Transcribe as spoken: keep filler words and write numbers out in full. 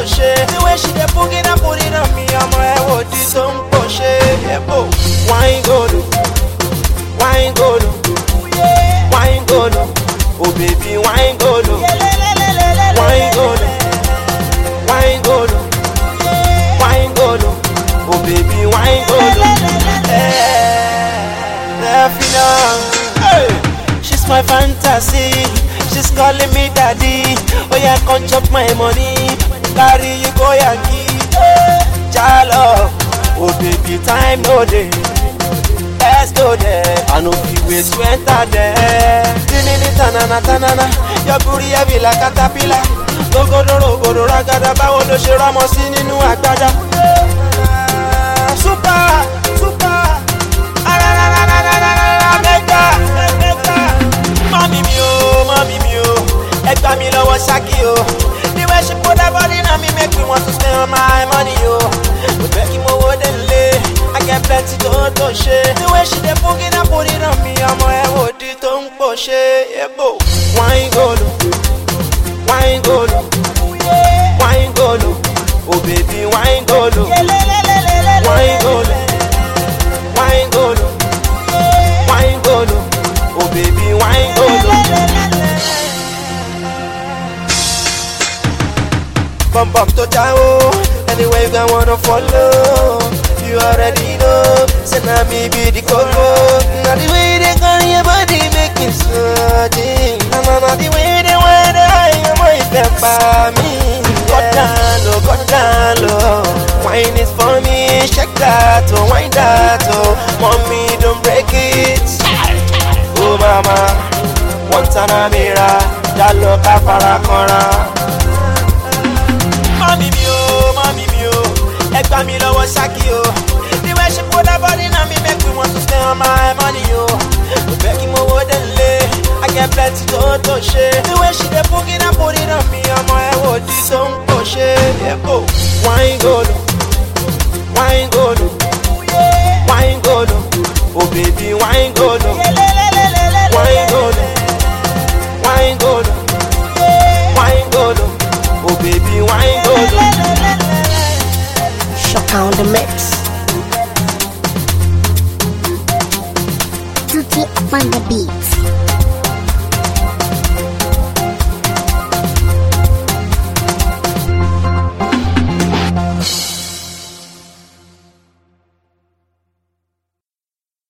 push it. The way she dey boogie and put it on me, I'm like, what this don't push it. Yeah, bo. Wine go do, wine go do, wine go do. Oh baby, wine go do, wine go do, wine go do, wine go do. Oh baby, wine go do. Hey, she's my fantasy. She's calling me daddy. Oh yeah, come chop my money. Carry you go Yankee. Jalo. Oh baby, time no day. Let's go there. I know you wait to enter there. Dinini tanana tanana. Your booty heavy like a caterpillar. Go go do go do ragada. Bawo do she ramos nínú agbada. Super, super. Mommy me oh, mommy me oh, egba mi lọ́wọ́ Shaki oh. The way she put her body on me make me want to spend my money oh. We make him over the lay, I get plenty to to share. The way she dey boogie and put it on me, I'm a wo di to n push it. Yeah bo, wine go do, wine go do, wine go do. Oh baby, wine go do, wine go do, wine go do, wine go do. Oh baby, wine go do. Bum bum to jawo, anyway you wanna follow. You already know, say na me be the coco. Now the way they carry your body make me sweating. Na na na the way they wear the eye, I'm right there by me. Cut down low, cut down low. Wine is for me, shake that oh, wine that oh. Mommy don't break it. Oh mama, one time mira, jalo ka fara kanra. Mommy me oh, mommy me oh, egba mi lọ́wọ́ Shaki oh. The way she put her body on me make me want to spend my money oh. We make him over the lay, I get plenty to to share. The way she dey boogie and put it on me, I'm like, what this don't push it. Yeah bo, wine go do, wine go do, wine go do. Oh baby, wine go do. Wine go do, wine go do, wine go do. Oh baby, wine go do. Shaka on the mix. Tutti on the beat.